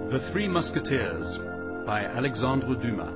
The Three Musketeers by Alexandre Dumas.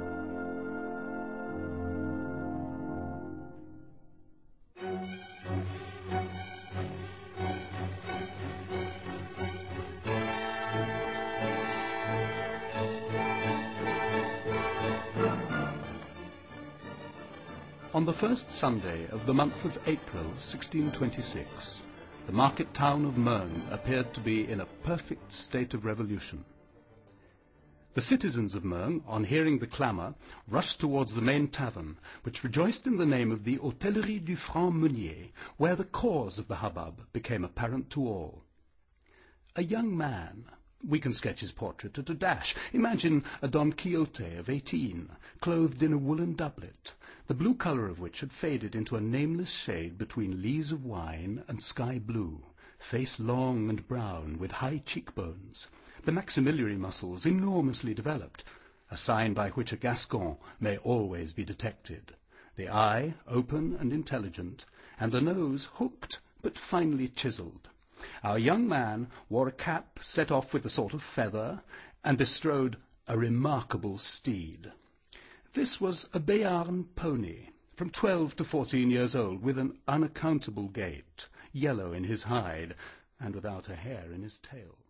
On the first Sunday of the month of April, 1626, the market town of Meung appeared to be in a perfect state of revolution. The citizens of Meung, on hearing the clamour, rushed towards the main tavern, which rejoiced in the name of the Hôtellerie du Franc Meunier, where the cause of the hubbub became apparent to all. A young man, we can sketch his portrait at a dash. Imagine a Don Quixote of 18, clothed in a woolen doublet, the blue colour of which had faded into a nameless shade between lees of wine and sky blue, face long and brown with high cheekbones, the maxillary muscles enormously developed, a sign by which a Gascon may always be detected, the eye open and intelligent, and the nose hooked but finely chiselled. Our young man wore a cap set off with a sort of feather, and bestrode a remarkable steed. This was a Béarn pony, from 12 to 14 years old, with an unaccountable gait, yellow in his hide, and without a hair in his tail.